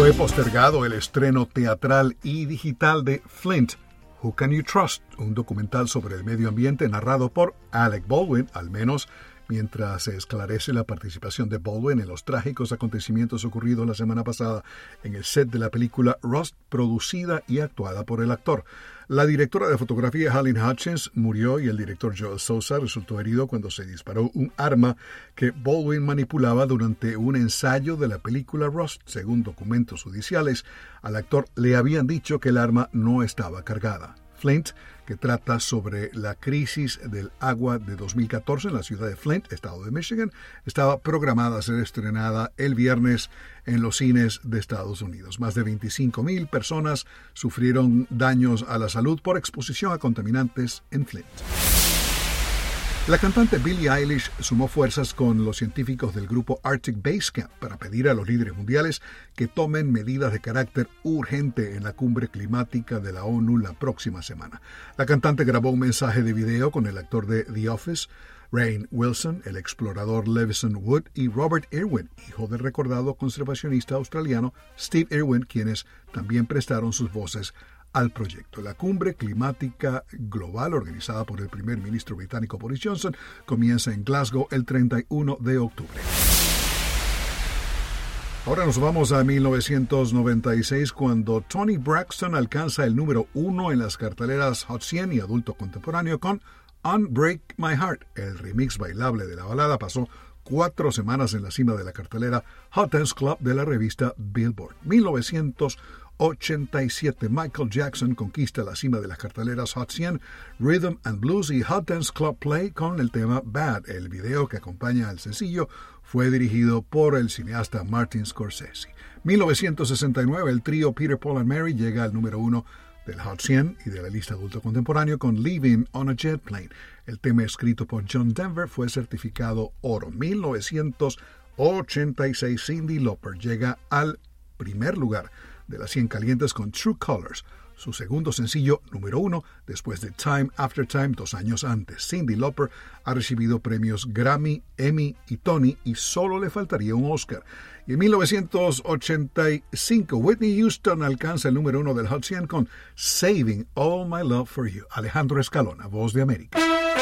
Fue postergado el estreno teatral y digital de Flint, Who Can You Trust?, un documental sobre el medio ambiente narrado por Alec Baldwin, al menos mientras se esclarece la participación de Baldwin en los trágicos acontecimientos ocurridos la semana pasada en el set de la película Rust, producida y actuada por el actor. La directora de fotografía Halyne Hutchins murió y el director Joel Souza resultó herido cuando se disparó un arma que Baldwin manipulaba durante un ensayo de la película Rust. Según documentos judiciales, al actor le habían dicho que el arma no estaba cargada. Flint, que trata sobre la crisis del agua de 2014 en la ciudad de Flint, estado de Michigan, estaba programada a ser estrenada el viernes en los cines de Estados Unidos. Más de 25,000 personas sufrieron daños a la salud por exposición a contaminantes en Flint. La cantante Billie Eilish sumó fuerzas con los científicos del grupo Arctic Base Camp para pedir a los líderes mundiales que tomen medidas de carácter urgente en la cumbre climática de la ONU la próxima semana. La cantante grabó un mensaje de video con el actor de The Office, Rainn Wilson, el explorador Levison Wood y Robert Irwin, hijo del recordado conservacionista australiano Steve Irwin, quienes también prestaron sus voces al proyecto. La cumbre climática global organizada por el primer ministro británico Boris Johnson comienza en Glasgow el 31 de octubre. Ahora nos vamos a 1996 cuando Toni Braxton alcanza el número 1 en las carteleras Hot 100 y adulto contemporáneo con Unbreak My Heart. El remix bailable de la balada pasó 4 semanas en la cima de la cartelera Hot Dance Club de la revista Billboard. 1987, Michael Jackson conquista la cima de las carteleras Hot 100, Rhythm and Blues y Hot Dance Club Play con el tema Bad. El video que acompaña al sencillo fue dirigido por el cineasta Martin Scorsese. 1969, el trío Peter, Paul and Mary llega al número 1 del Hot 100 y de la lista adulto contemporáneo con Living on a Jet Plane. El tema escrito por John Denver fue certificado oro. 1986, Cyndi Lauper llega al primer lugar de las 100 calientes con True Colors, su segundo sencillo número 1 después de Time After Time 2 años antes. Cyndi Lauper ha recibido premios Grammy, Emmy y Tony y solo le faltaría un Oscar. Y en 1985, Whitney Houston alcanza el número 1 del Hot 100 con Saving All My Love for You. Alejandro Escalona, Voz de América.